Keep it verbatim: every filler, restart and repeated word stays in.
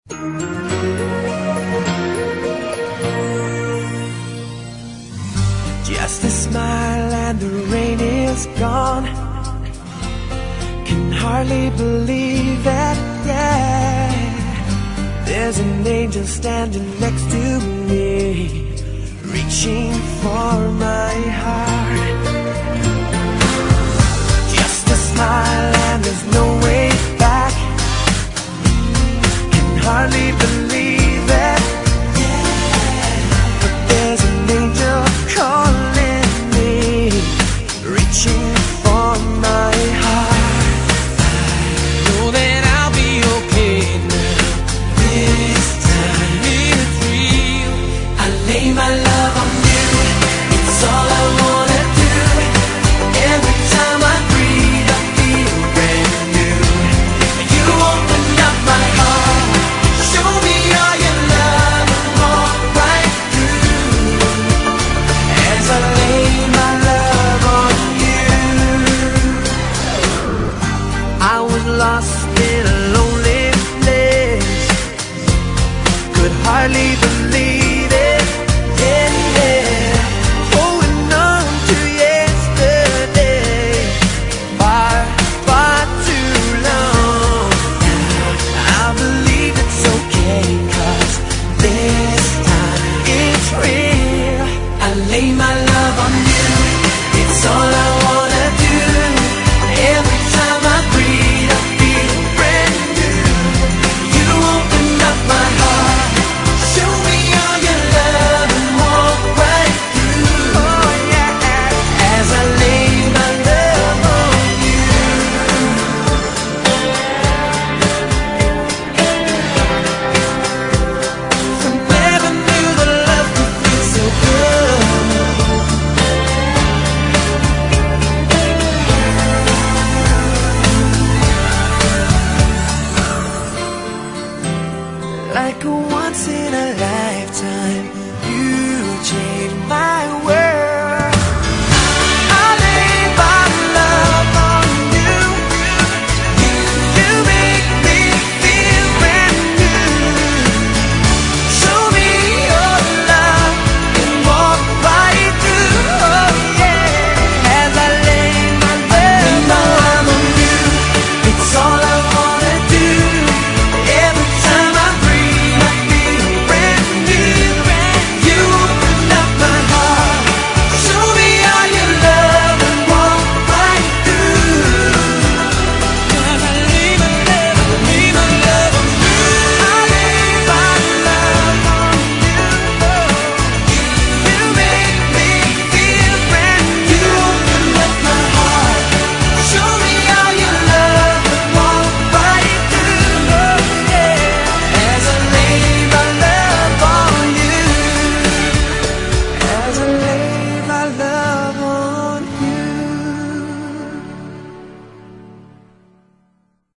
Just a smile and the rain is gone. Can hardly believe it, yeah. There's an angel standing next to me, reaching for my heart. Just a smile and there's no way back. Can hardly believe it, yeah. But there's an angel calling me, reaching for my heart. I know that I'll be okay now. This time it's real. I lay my love on you. It's all I wanna do. Every time I breathe, I feel brand new. You open up my heart, show me all your love, and walk right through. As I lay my love on you, I was lost in a lonely place, could hardly believe it, yeah, yeah. Holding on to yesterday, far, far too long. I believe it's okay, 'cause this time it's real. I lay my love on you, it's all I wanna do. Every time I breathe, I feel brand new. You open up my heart, show me all your love, and walk right through. Oh yeah, as I lay my love on you. I never knew that love could feel so good. Like a once in a lifetime, you changed my world.